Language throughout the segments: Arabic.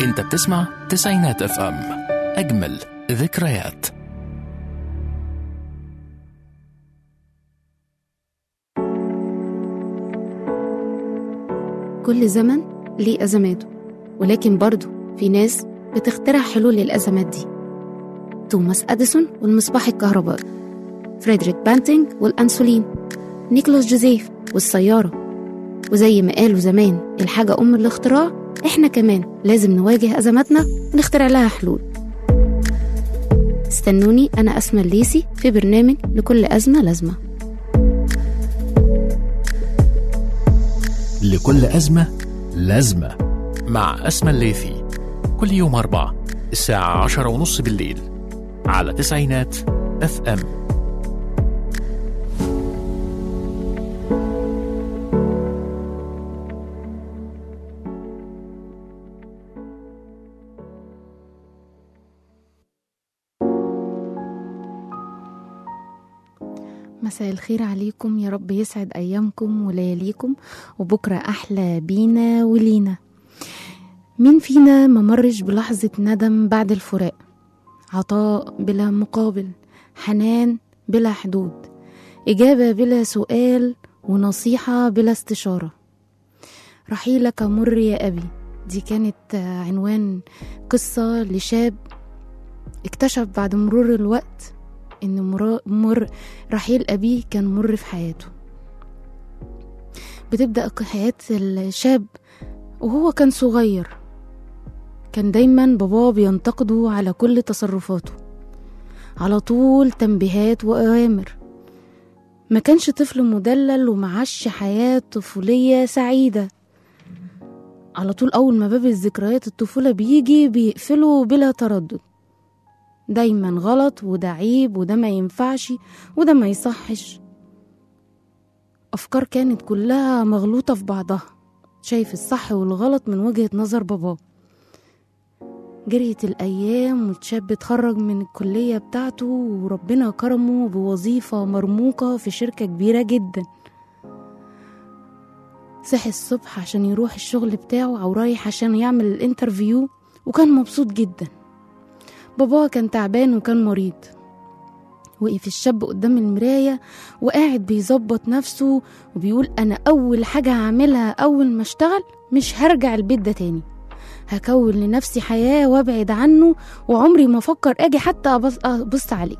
انت بتسمع تسعينات اف ام، اجمل ذكريات. كل زمن ليه أزماته، ولكن برضه في ناس بتخترع حلول للأزمات دي. توماس أديسون والمصباح الكهربائي، فريدريك بانتينج والأنسولين، نيكولاس جوزيف والسيارة. وزي ما قالوا زمان الحاجة أم الاختراع، إحنا كمان لازم نواجه أزماتنا ونخترع لها حلول. استنوني، أنا أسمى الليسي في برنامج لكل أزمة لازمة. لكل أزمة لازمة مع أسمى الليثي، كل يوم 4 الساعة 10:30 بالليل على تسعينات اف ام. مساء الخير عليكم، يا رب يسعد أيامكم ولياليكم، وبكرة أحلى بينا ولينا. مين فينا ما مرش بلحظة ندم بعد الفراق؟ عطاء بلا مقابل، حنان بلا حدود، إجابة بلا سؤال، ونصيحة بلا استشارة. رحيلك مر يا أبي، دي كانت عنوان قصة لشاب اكتشف بعد مرور الوقت إن رحيل أبيه كان مر في حياته. بتبدأ حياة الشاب وهو كان صغير، كان دايما باباه بينتقده على كل تصرفاته، على طول تنبيهات وأوامر. ما كانش طفل مدلل ومعاش حياة طفولية سعيدة. على طول أول ما باب الذكريات الطفولة بيجي بيقفله بلا تردد. دايما غلط، وده عيب، وده ما ينفعش، وده ما يصحش. أفكار كانت كلها مغلوطة في بعضها، شايف الصح والغلط من وجهة نظر باباه. جريت الأيام والشاب اتخرج من الكلية بتاعته، وربنا كرمه بوظيفة مرموقة في شركة كبيرة جدا. صحي الصبح عشان يروح الشغل بتاعه، أو رايح عشان يعمل الانترفيو، وكان مبسوط جدا. باباه كان تعبان وكان مريض. وقف الشاب قدام المراية وقاعد بيظبط نفسه وبيقول: أنا أول حاجة هعملها أول ما اشتغل، مش هرجع البيت ده تاني، هكون لنفسي حياة وابعد عنه، وعمري ما أفكر أجي حتى أبص عليه.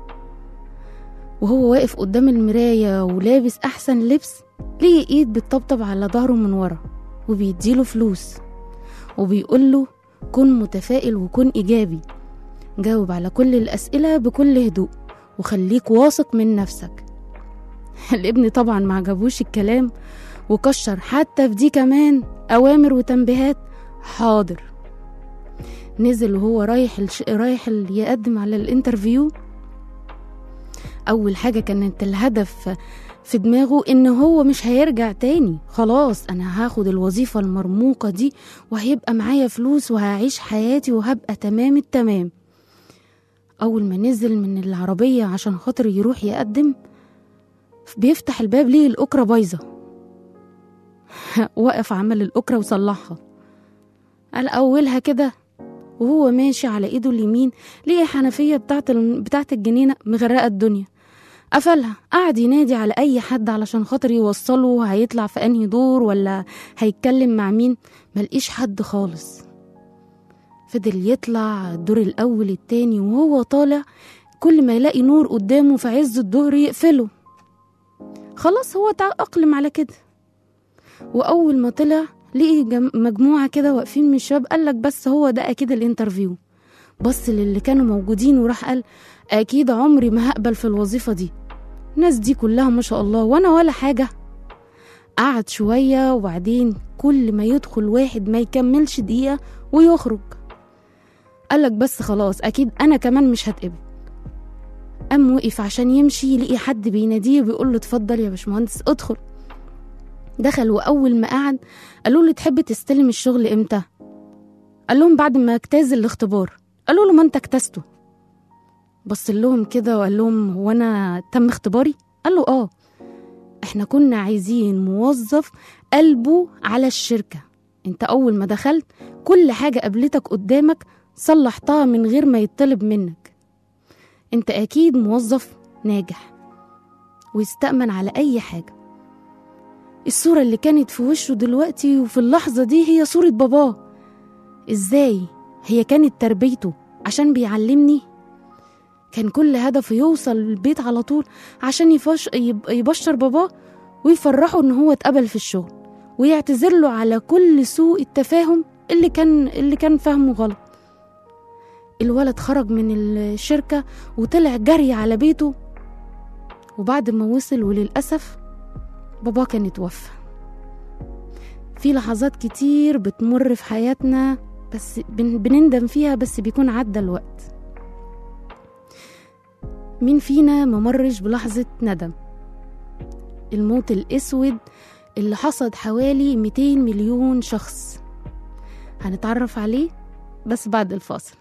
وهو واقف قدام المراية ولابس أحسن لبس، ليه إيد بتطبطب على ظهره من ورا وبيديله فلوس، وبيقوله: كن متفائل وكن إيجابي، جاوب على كل الأسئلة بكل هدوء، وخليك واثق من نفسك. الابن طبعا ما عجبوش الكلام، وكشر حتى في دي كمان أوامر وتنبيهات. حاضر. نزل وهو رايح يقدم على الانترفيو. أول حاجة كانت الهدف في دماغه إن هو مش هيرجع تاني، خلاص أنا هاخد الوظيفة المرموقة دي، وهيبقى معايا فلوس، وهعيش حياتي، وهبقى تمام التمام. أول ما نزل من العربية عشان خاطر يروح يقدم، بيفتح الباب ليه الأكرة بايظة. وقف عمل الأكرة وصلحها. قال أولها كده، وهو ماشي على إيده اليمين ليه حنفية بتاعت الجنينة مغرقة الدنيا. قفلها، قعد ينادي على أي حد علشان خاطر يوصله هيطلع في أنهي دور ولا هيتكلم مع مين. ملقيش حد خالص. فضل يطلع الدور الأول التاني، وهو طالع كل ما يلاقي نور قدامه في عز الظهر يقفله. خلاص هو تأقلم على كده. وأول ما طلع لقي مجموعة كده واقفين من الشباب، قالك بس هو ده أكيد الانترفيو. بص للي كانوا موجودين وراح قال: أكيد عمري ما هقبل في الوظيفة دي، الناس دي كلها ما شاء الله وأنا ولا حاجة. قعد شوية، وبعدين كل ما يدخل واحد ما يكملش دقيقة ويخرج. قالك بس خلاص أكيد أنا كمان مش هتقبل. قام وقف عشان يمشي، لقي حد بيناديه وبيقول له: اتفضل يا باشمهندس ادخل. دخل، وأول ما قعد قالوا له: تحب تستلم الشغل امتى؟ قال لهم: بعد ما اجتاز الاختبار. قالوا له: ما انت اجتزته. بص لهم كده وقال لهم: هو أنا تم اختباري؟ قال له: آه، احنا كنا عايزين موظف قلبه على الشركة، انت أول ما دخلت كل حاجة قابلتك قدامك صلحتها من غير ما يطلب منك. انت أكيد موظف ناجح ويستأمن على أي حاجة. الصورة اللي كانت في وشه دلوقتي وفي اللحظة دي هي صورة باباه. ازاي؟ هي كانت تربيته عشان بيعلمني. كان كل هدفه يوصل البيت على طول عشان يبشر باباه ويفرحه ان هو اتقبل في الشغل ويعتذر له على كل سوء التفاهم اللي كان فاهمه غلط. الولد خرج من الشركة وطلع جري على بيته، وبعد ما وصل وللأسف بابا كان اتوفى. في لحظات كتير بتمر في حياتنا بس بنندم فيها، بس بيكون عدى الوقت. مين فينا ممرش بلحظة ندم؟ الموت الأسود اللي حصد حوالي 200 مليون شخص. هنتعرف عليه بس بعد الفاصل.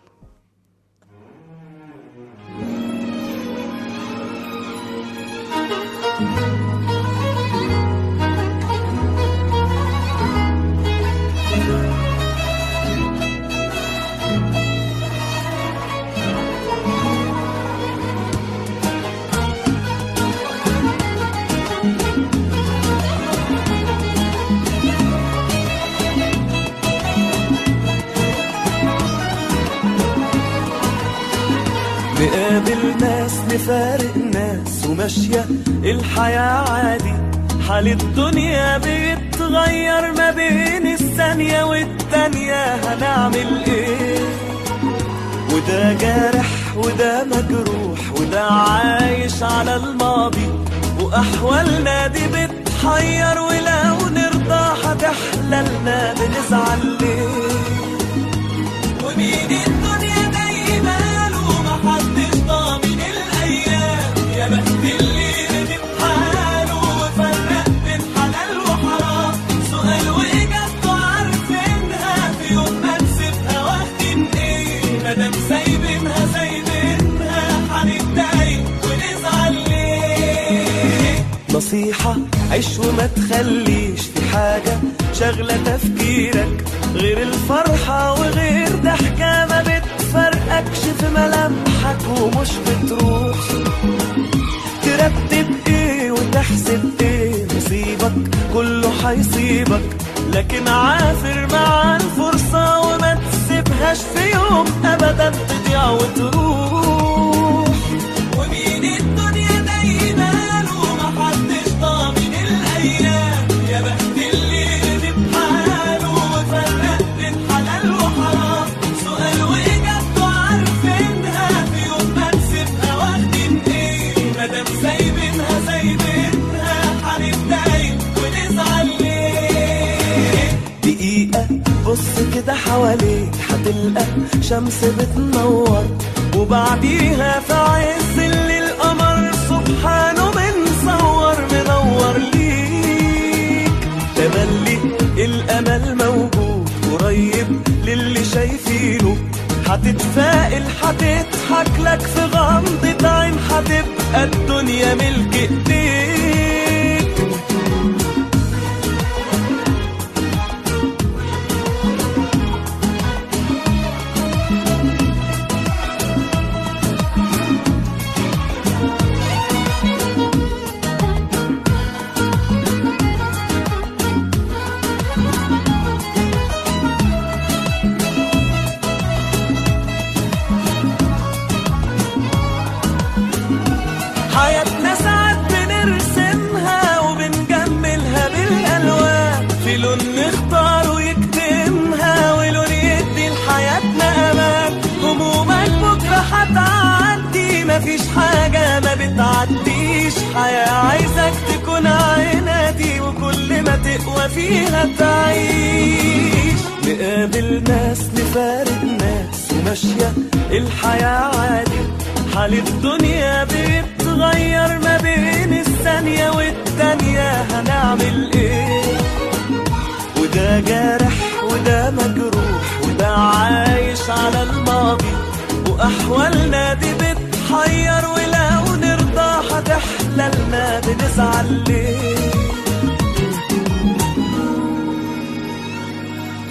نقابل ناس نفارق ناس وماشية الحياة عادي، حال الدنيا بيتغير ما بين الثانية والتانية. هنعمل ايه؟ وده جارح وده مجروح وده عايش على الماضي، وأحوالنا دي بتحير، ولو نرضى هتحللنا بنزعل ليه؟ ومين الدنيا دايما محدش ضامن الأيام، يا بخت اللي ندم حاله وفرق بين حلال وحرام. سؤال وإجابته عارفينها، في يوم ما نسيبها واخدين إيه؟ مادام سايبينها هنتضايق ونزعل ليه؟ نصيحة عيش وما تخليش في حاجة شغلة تفكيرك غير الفرحة وغير ضحكة ما بتفرقكش في ملامحك ومش بتروح. ترتب ايه وتحسب ايه؟ نصيبك كله هيصيبك، لكن عافر مع الفرصة وما تسيبهاش في يوم ابدا تضيع وتروح. ومين الدنيا دايما ومحدش ضامن الايام، يا بخت اللي ندم حاله وفرق بين حلال وحرام. سؤال واجابته عارفينها، في يوم ما نسيبها واخدين ايه؟ مادام سايبينها هنتضايق ونزعل ليه؟ دقيقة بص كده حواليك هتلقى شمس بتنور، وبعديها في عز الليل القمر سبحانه منصور منور ليك. تملي الامل موجود قريب للي شايفينه، هتتفائل هتضحك لك في غمضة عين، هتبقى الدنيا ملك ايديك. حياتنا ساعات بنرسمها وبنجملها بالألوان، في لون نختار ويكتمها ولون يدي لحياتنا أمان. همومك بكرة هتعدي، مفيش حاجة ما بتعديش. حياة عايزك تكون عنادي وكل ما تقوى فيها تعيش. نقابل ناس نفارق ناس وماشية الحياة عادي، حال الدنيا بيتغير ما بين الثانية والتانية. هنعمل ايه؟ وده جارح وده مجروح وده عايش على الماضي، وأحوالنا دي بتحير، ولو نرضى هتحللنا بنزعل ليه؟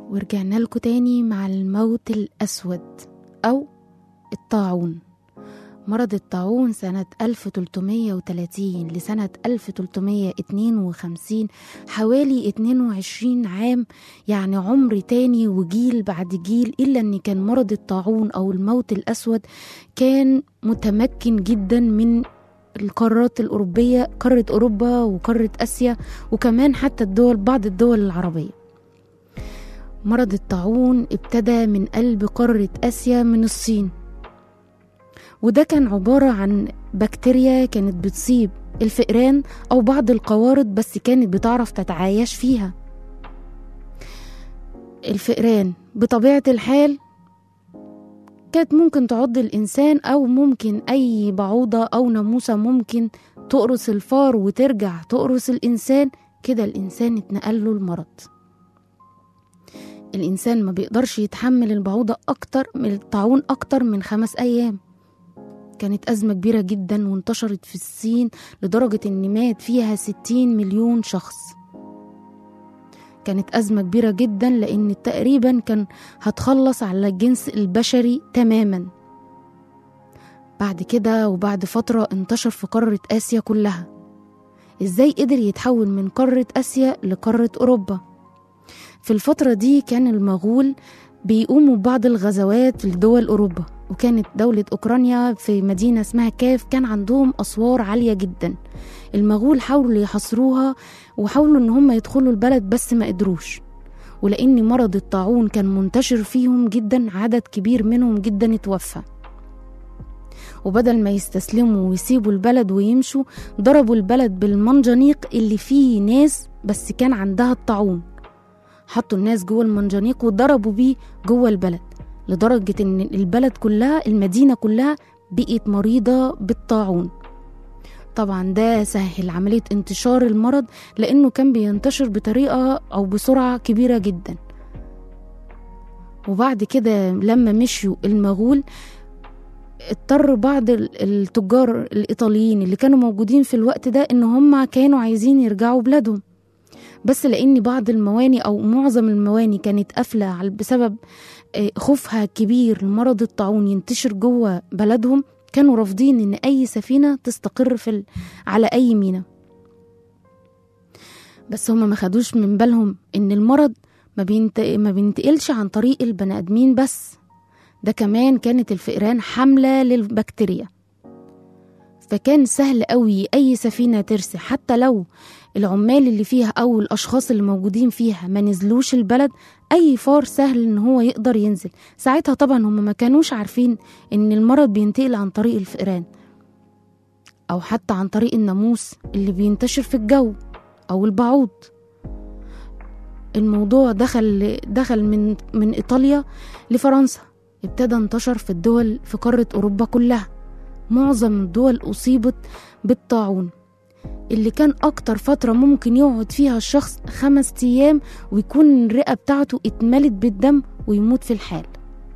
ورجعنا لكم تاني مع الموت الأسود أو الطاعون. مرض الطاعون سنة 1330 لسنة 1352، حوالي 22 عام، يعني عمر تاني وجيل بعد جيل. إلا أن كان مرض الطاعون أو الموت الأسود كان متمكن جدا من القارات الأوروبية، قارة أوروبا وقارة آسيا، وكمان حتى بعض الدول العربية. مرض الطاعون ابتدى من قلب قارة آسيا من الصين، وده كان عبارة عن بكتيريا كانت بتصيب الفئران أو بعض القوارض، بس كانت بتعرف تتعايش فيها. الفئران بطبيعة الحال كانت ممكن تعض الإنسان، أو ممكن أي بعوضة أو ناموسة ممكن تقرص الفار وترجع تقرص الإنسان، كده الإنسان اتنقل له المرض. الإنسان ما بيقدرش يتحمل البعوضة أكتر من الطاعون أكتر من 5 أيام. كانت أزمة كبيرة جدا وانتشرت في الصين لدرجة أن مات فيها 60 مليون شخص. كانت أزمة كبيرة جدا لأن تقريبا كان هتخلص على الجنس البشري تماما. بعد كده وبعد فترة انتشر في قارة آسيا كلها. إزاي قدر يتحول من قارة آسيا لقارة أوروبا؟ في الفترة دي كان المغول بيقوموا ببعض الغزوات لدول أوروبا، وكانت دولة أوكرانيا في مدينة اسمها كاف كان عندهم أسوار عالية جدا. المغول حاولوا يحصروها وحاولوا ان هم يدخلوا البلد بس ما قدروش، ولأن مرض الطاعون كان منتشر فيهم جدا عدد كبير منهم جدا اتوفى. وبدل ما يستسلموا ويسيبوا البلد ويمشوا، ضربوا البلد بالمنجنيق اللي فيه ناس بس كان عندها الطاعون. حطوا الناس جوه المنجنيق وضربوا بيه جوه البلد، لدرجة ان البلد كلها المدينة كلها بقت مريضة بالطاعون. طبعا ده سهل عملية انتشار المرض، لأنه كان بينتشر بطريقة أو بسرعة كبيرة جدا. وبعد كده لما مشيوا المغول، اضطر بعض التجار الإيطاليين اللي كانوا موجودين في الوقت ده إن هم كانوا عايزين يرجعوا بلادهم، بس لأن بعض المواني أو معظم المواني كانت قافلة بسبب خوفها كبير لمرض الطاعون ينتشر جوه بلدهم، كانوا رافضين ان اي سفينة تستقر على اي ميناء. بس هم ما خدوش من بالهم ان المرض ما بينتقلش عن طريق البني ادمين بس، ده كمان كانت الفئران حاملة للبكتيريا. فكان سهل قوي اي سفينة ترسي، حتى لو العمال اللي فيها او الاشخاص اللي موجودين فيها ما نزلوش البلد، اي فار سهل ان هو يقدر ينزل. ساعتها طبعا هم ما كانوش عارفين ان المرض بينتقل عن طريق الفئران او حتى عن طريق الناموس اللي بينتشر في الجو او البعوض. الموضوع دخل من ايطاليا لفرنسا، ابتدى انتشر في الدول في قارة اوروبا كلها. معظم الدول اصيبت بالطاعون، اللي كان أكتر فترة ممكن يقعد فيها الشخص 5 أيام ويكون الرئة بتاعته اتملت بالدم ويموت في الحال.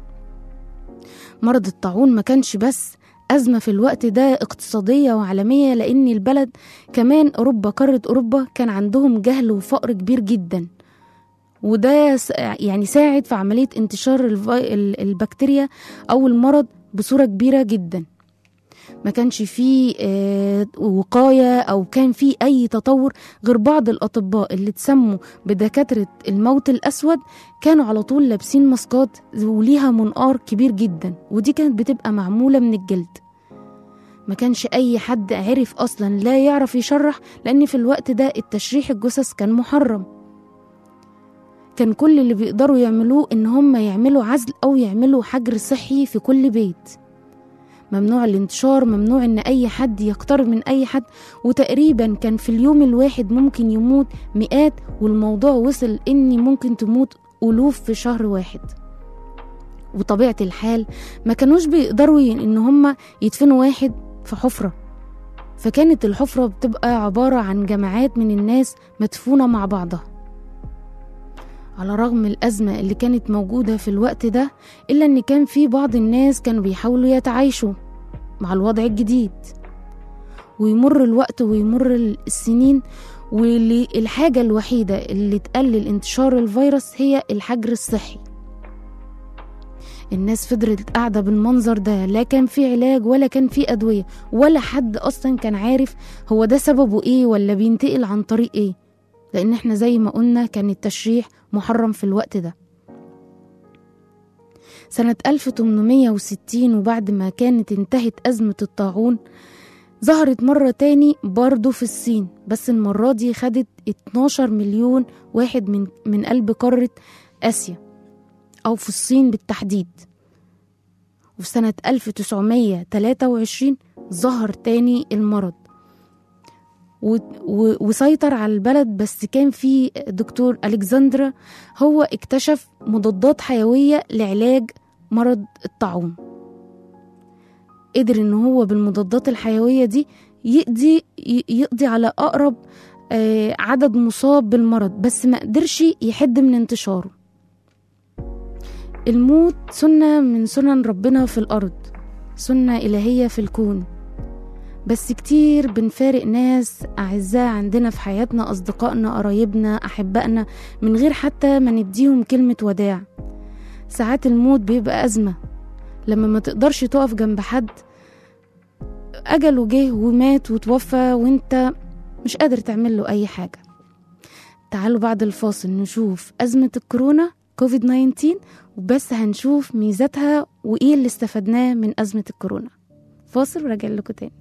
مرض الطاعون ما كانش بس أزمة في الوقت ده اقتصادية وعالمية، لأن البلد كمان أوروبا، قارة أوروبا كان عندهم جهل وفقر كبير جدا، وده يعني ساعد في عملية انتشار البكتيريا أو المرض بصورة كبيرة جدا. ما كانش فيه وقاية أو كان فيه أي تطور، غير بعض الأطباء اللي تسموا بدكاترة الموت الأسود كانوا على طول لابسين ماسكات وليها منقار كبير جدا، ودي كانت بتبقى معمولة من الجلد. ما كانش أي حد عرف أصلا لا يعرف يشرح، لأن في الوقت ده التشريح الجثث كان محرم. كان كل اللي بيقدروا يعملوه إن هم يعملوا عزل أو يعملوا حجر صحي في كل بيت. ممنوع الانتشار، ممنوع ان اي حد يقترب من اي حد، وتقريبا كان في اليوم الواحد ممكن يموت مئات، والموضوع وصل ان ممكن تموت ألوف في شهر واحد. وطبيعة الحال ما كانوش بيقدروا ان هم يدفنوا واحد في حفرة، فكانت الحفرة بتبقى عبارة عن جماعات من الناس مدفونة مع بعضها. على رغم الأزمة اللي كانت موجودة في الوقت ده، إلا أن كان في بعض الناس كانوا بيحاولوا يتعايشوا مع الوضع الجديد. ويمر الوقت ويمر السنين، والحاجة الوحيدة اللي تقلل انتشار الفيروس هي الحجر الصحي. الناس فضلت قاعدة بالمنظر ده، لا كان في علاج ولا كان في أدوية، ولا حد أصلا كان عارف هو ده سببه إيه ولا بينتقل عن طريق إيه، لأن احنا زي ما قلنا كان التشريح محرم في الوقت ده. سنة 1860 وبعد ما كانت انتهت أزمة الطاعون، ظهرت مرة تاني برضو في الصين، بس المرة دي خدت 12 مليون واحد من قلب قارة آسيا أو في الصين بالتحديد. وفي سنة 1923 ظهر تاني المرض وسيطر على البلد، بس كان في دكتور ألكسندر هو اكتشف مضادات حيوية لعلاج مرض الطاعون. قدر ان هو بالمضادات الحيوية دي يقضي على أقرب عدد مصاب بالمرض، بس ما قدرش يحد من انتشاره. الموت سنة من سنن ربنا في الأرض، سنة إلهية في الكون، بس كتير بنفارق ناس أعزاء عندنا في حياتنا، أصدقائنا، قرايبنا، أحبائنا، من غير حتى ما نديهم كلمة وداع. ساعات الموت بيبقى أزمة لما ما تقدرش تقف جنب حد أجله جه ومات وتوفى وانت مش قادر تعمل له أي حاجة. تعالوا بعد الفاصل نشوف أزمة الكورونا كوفيد-19، وبس هنشوف ميزاتها وإيه اللي استفدناه من أزمة الكورونا. فاصل وراجع لكم تاني.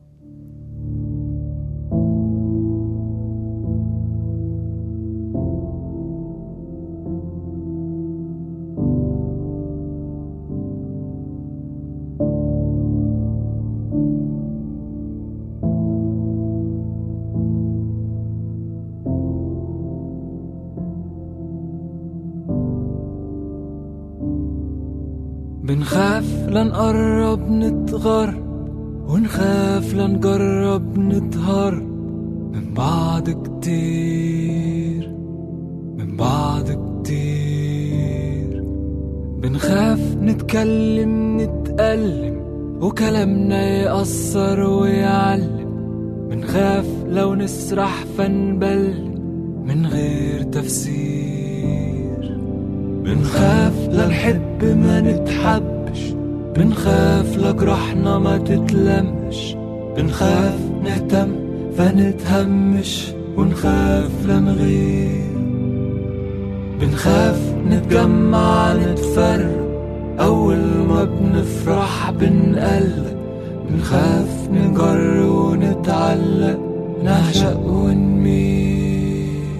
بنخاف لنقرب نتغر، ونخاف لنجرب نطهر من بعض كتير، من بعض كتير. بنخاف نتكلم نتألم وكلامنا يأثر ويعلم، بنخاف لو نسرح فنبل من غير تفسير. بنخاف لنحب ما نتحبش، بنخاف لجرحنا ما تتلمش، بنخاف نهتم فنتهمش ونخاف لنغير. بنخاف نتجمع نتفرق، أول ما بنفرح بنقلق، بنخاف نجر ونتعلق، نعشق ونميل.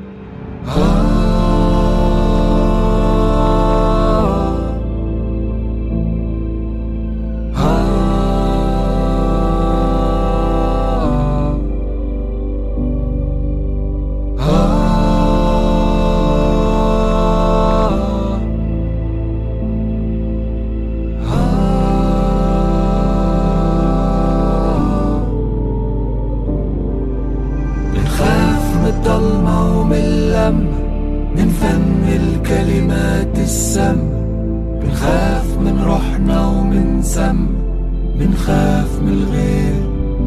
من فن الكلمات السم، بنخاف من روحنا ومن سم، بنخاف من الغير،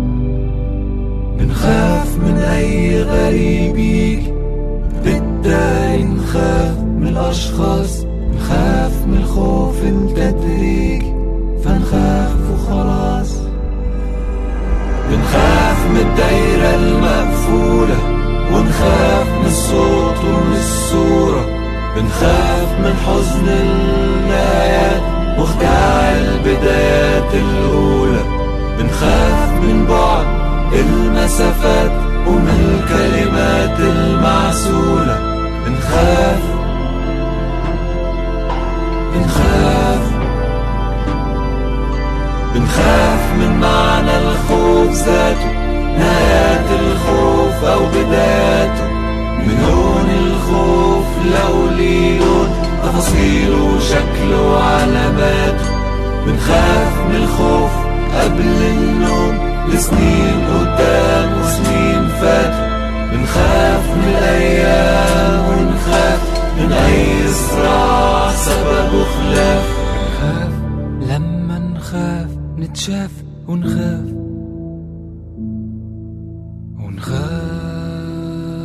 بنخاف من أي غريب يجي بالتالي، نخاف من الأشخاص، نخاف من الخوف التدريجي فنخاف وخلاص. بنخاف من الدايرة المقفولة، ونخاف من الصوت ومن الصورة، بنخاف من حزن النهايات واخداع البدايات الأولى، بنخاف من بعد المسافات ومن الكلمات المعسولة، بنخاف بنخاف بنخاف من معنى الخوف ذاته، نهايات الخوف أو بداياته، من لون الخوف لو ليه لون، تفاصيله وشكله وعلاماته. بنخاف من الخوف قبل النوم لسنين قدام وسنين فاتوا، بنخاف من الأيام ونخاف من أي صراع سببه خلاف. بنخاف لما نخاف نتشاف ونخاف ونخاف.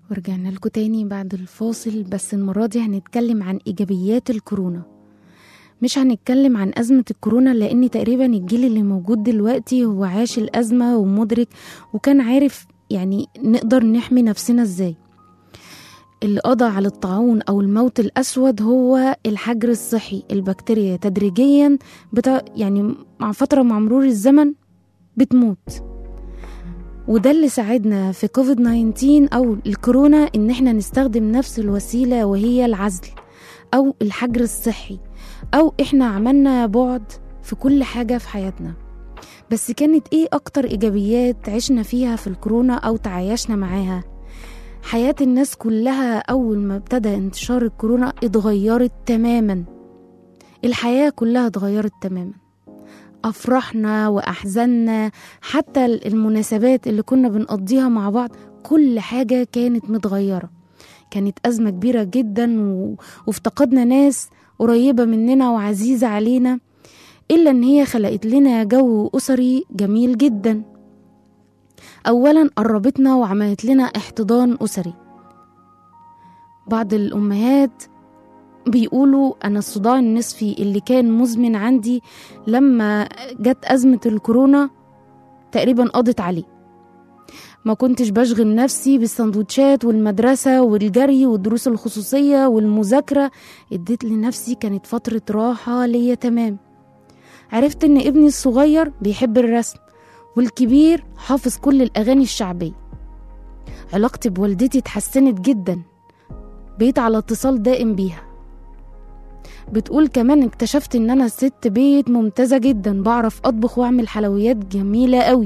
ورجعنا لكم تاني بعد الفاصل، بس المرة دي هنتكلم عن إيجابيات الكورونا. مش هنتكلم عن أزمة الكورونا، لأن تقريبا الجيل اللي موجود دلوقتي هو عاش الأزمة ومدرك وكان عارف يعني نقدر نحمي نفسنا ازاي. اللي قضى على الطاعون أو الموت الأسود هو الحجر الصحي. البكتيريا تدريجيا يعني مع فترة مع مرور الزمن بتموت، وده اللي ساعدنا في كوفيد 19 أو الكورونا إن احنا نستخدم نفس الوسيلة، وهي العزل أو الحجر الصحي، أو احنا عملنا بعد في كل حاجة في حياتنا. بس كانت ايه أكتر إيجابيات عشنا فيها في الكورونا أو تعايشنا معاها؟ حياة الناس كلها أول ما ابتدى انتشار الكورونا اتغيرت تماما. الحياة كلها اتغيرت تماما، أفرحنا وأحزننا، حتى المناسبات اللي كنا بنقضيها مع بعض كل حاجة كانت متغيرة. كانت أزمة كبيرة جدا وافتقدنا ناس قريبة مننا وعزيزة علينا، إلا أن هي خلقت لنا جو أسري جميل جدا. أولا قربتنا وعملت لنا احتضان أسري. بعض الأمهات بيقولوا أنا الصداع النصفي اللي كان مزمن عندي لما جت أزمة الكورونا تقريبا قضت عليه. ما كنتش بشغل نفسي بالسندوتشات والمدرسة والجري والدروس الخصوصية والمذاكرة، اديت لنفسي كانت فترة راحة ليا تمام. عرفت ان ابني الصغير بيحب الرسم والكبير حافظ كل الأغاني الشعبية. علاقتي بوالدتي اتحسنت جدا، بقيت على اتصال دائم بيها. بتقول كمان اكتشفت ان انا ست بيت ممتازة جدا، بعرف اطبخ واعمل حلويات جميلة قوي.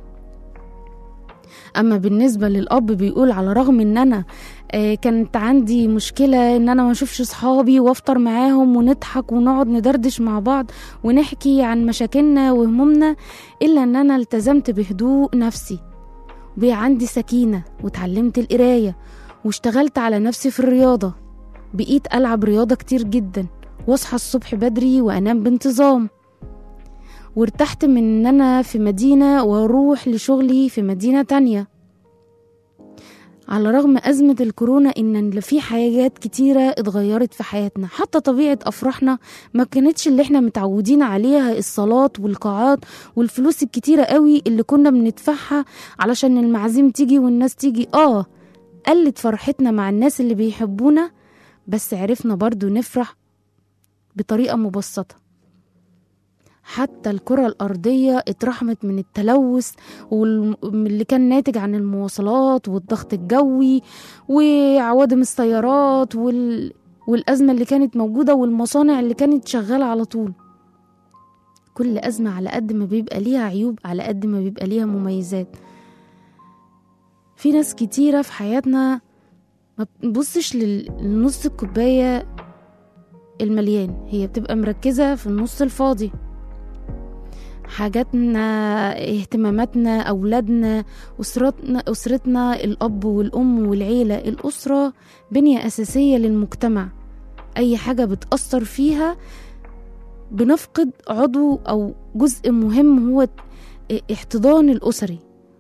اما بالنسبة للأب بيقول على رغم ان انا كانت عندي مشكلة ان انا ما اشوفش صحابي وافطر معاهم ونضحك ونقعد ندردش مع بعض ونحكي عن مشاكلنا وهمومنا، الا ان انا التزمت بهدوء نفسي، بقى عندي سكينة وتعلمت القراية واشتغلت على نفسي في الرياضة. بقيت ألعب رياضة كتير جدا واصحى الصبح بدري وانام بانتظام. وارتحت من ان انا في مدينة واروح لشغلي في مدينة تانية. على رغم أزمة الكورونا إن في حاجات كتيرة اتغيرت في حياتنا، حتى طبيعة أفراحنا ما كانتش اللي احنا متعودين عليها، الصالات والقاعات والفلوس الكتيرة قوي اللي كنا بندفعها علشان المعازيم تيجي والناس تيجي. قلت فرحتنا مع الناس اللي بيحبونا، بس عرفنا برضو نفرح بطريقة مبسطة. حتى الكرة الأرضية اترحمت من التلوث اللي كان ناتج عن المواصلات والضغط الجوي وعوادم السيارات والأزمة اللي كانت موجودة والمصانع اللي كانت شغالة على طول. كل أزمة على قد ما بيبقى ليها عيوب على قد ما بيبقى ليها مميزات. في ناس كتيرة في حياتنا ما بتبصش للنص الكوباية المليان، هي بتبقى مركزة في النص الفاضي. حاجاتنا، اهتماماتنا، أولادنا، أسرتنا، الأب والأم والعيلة. الأسرة بنية أساسية للمجتمع، أي حاجة بتأثر فيها بنفقد عضو أو جزء مهم هو احتضان الأسري.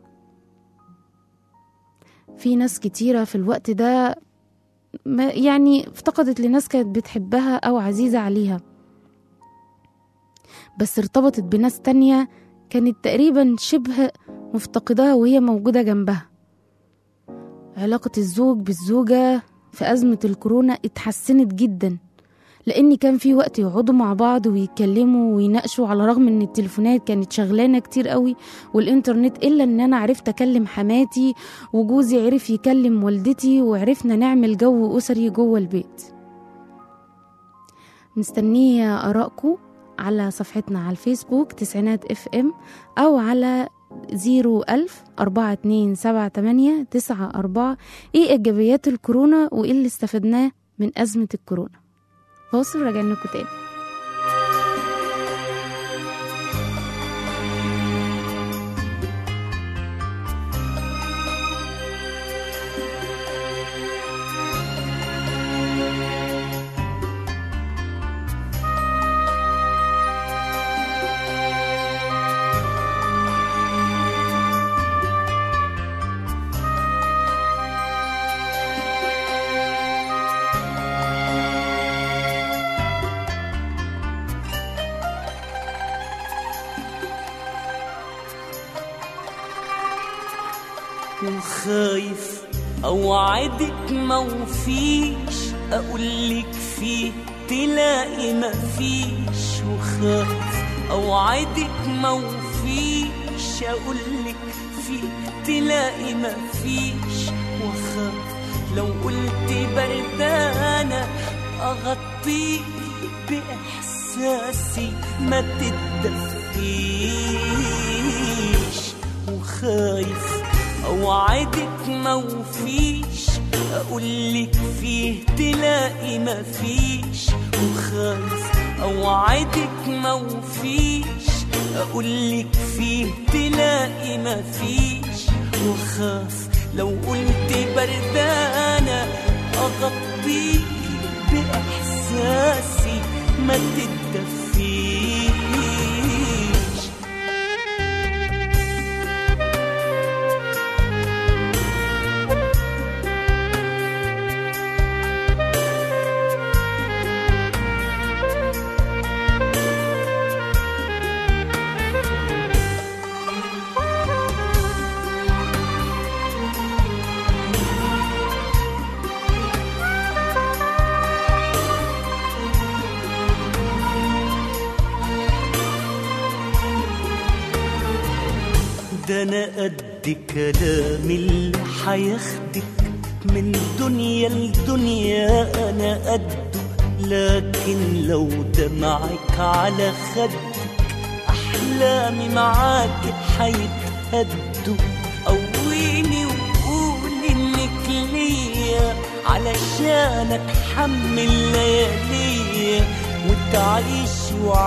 في ناس كتيرة في الوقت ده يعني افتقدت لناس كانت بتحبها أو عزيزة عليها، بس ارتبطت بناس تانية كانت تقريبا شبه مفتقدها وهي موجودة جنبها. علاقة الزوج بالزوجة في أزمة الكورونا اتحسنت جدا، لأن كان في وقت يقعدوا مع بعض ويتكلموا ويناقشوا، على رغم ان التليفونات كانت شغلانة كتير قوي والإنترنت، إلا ان أنا عرفت أكلم حماتي وجوزي عرف يكلم والدتي وعرفنا نعمل جو أسري جوه البيت. مستنية آرائكم على صفحتنا على الفيسبوك تسعينات FM أو على 010427894. ايه إيجابيات الكورونا وايه اللي استفدناه من أزمة الكورونا؟ فاصل راجعين لكم تاني. وخايف اوعدك موفيش، اقولك فيه تلاقي مفيش. وخايف اوعدك موفيش، اقولك فيه تلاقي مفيش. وخايف لو قلت بردانة اغطيك باحساسي ما تتدفيش. وخايف اوعدك موفيش، اقولك فيه تلاقي مفيش. وخايف اوعدك موفيش، اقولك فيه تلاقي مفيش. وخاف لو قلت بردانة اغطيك باحساسي ما تتدفيش. ده أنا قد كلام اللي حياخدك من دنيا لدنيا أنا قده. لكن لو دمعك على خدك أحلامي معاك حيتهدوا. قويني وقولي إنك ليا علشان أتحمل لياليا وتعيش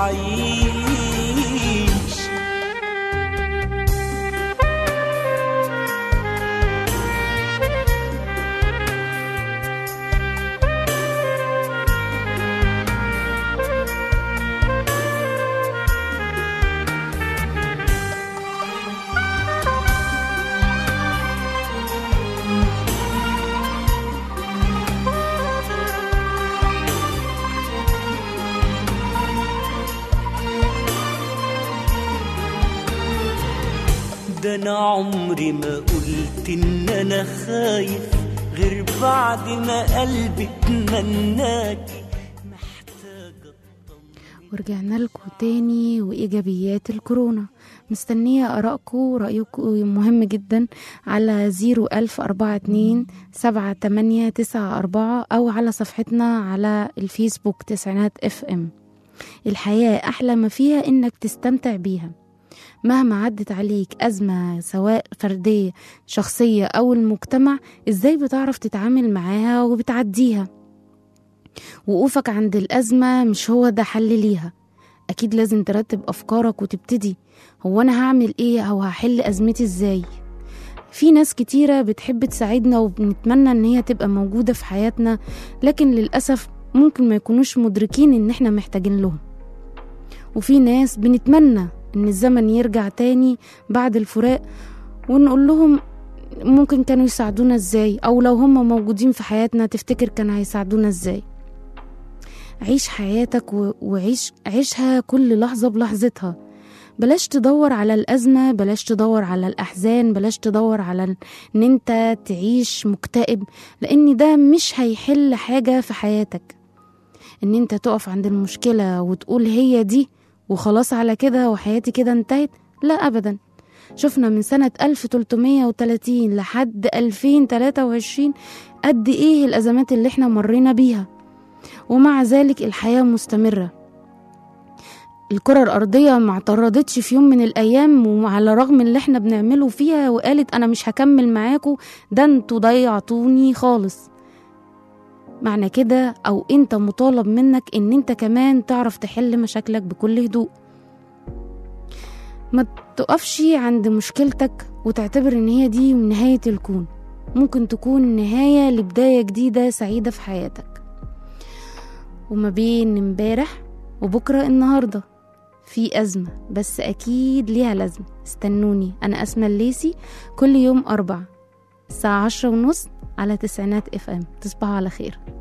وعيش. ده أنا عمري ما قلت إن أنا خايف غير بعد ما قلبي اتمناكي محتاجة. ورجعنا لكم تاني وإيجابيات الكورونا. مستنية آرائكم، رأيكم مهم جدا على 010427894 أو على صفحتنا على الفيسبوك تسعينات FM. الحياة أحلى ما فيها إنك تستمتع بيها مهما عدت عليك أزمة، سواء فردية شخصية أو المجتمع. إزاي بتعرف تتعامل معاها وبتعديها؟ وقوفك عند الأزمة مش هو ده حل ليها. أكيد لازم ترتب أفكارك وتبتدي، هو أنا هعمل إيه أو هحل أزمتي إزاي؟ في ناس كتيرة بتحب تساعدنا وبنتمنى إن هي تبقى موجودة في حياتنا، لكن للأسف ممكن ما يكونوش مدركين إن إحنا محتاجين لهم. وفي ناس بنتمنى إن الزمن يرجع تاني بعد الفراق ونقول لهم ممكن كانوا يساعدونا إزاي، أو لو هم موجودين في حياتنا تفتكر كانوا هيساعدونا إزاي. عيش حياتك وعيشها كل لحظة بلحظتها. بلاش تدور على الأزمة، بلاش تدور على الأحزان، بلاش تدور على إن أنت تعيش مكتئب، لأن ده مش هيحل حاجة في حياتك. إن أنت تقف عند المشكلة وتقول هي دي وخلاص على كده وحياتي كده انتهت، لا أبدا. شفنا من سنة 1330 لحد 2023 قد إيه الأزمات اللي احنا مرينا بيها، ومع ذلك الحياة مستمرة. الكرة الأرضية ما اعترضتش في يوم من الأيام وعلى رغم اللي احنا بنعمله فيها وقالت أنا مش هكمل معاكم، ده انتوا ضيعتوني خالص. معنى كده أو انت مطالب منك ان انت كمان تعرف تحل مشاكلك بكل هدوء. ما تقفش عند مشكلتك وتعتبر ان هي دي نهاية الكون، ممكن تكون نهاية لبداية جديدة سعيدة في حياتك. وما بين امبارح وبكرة النهاردة في أزمة، بس أكيد ليها لازمة. استنوني، أنا أسماء الليثي، كل يوم 4 الساعة 10:30 على تسعينات FM. تصبحوا على خير.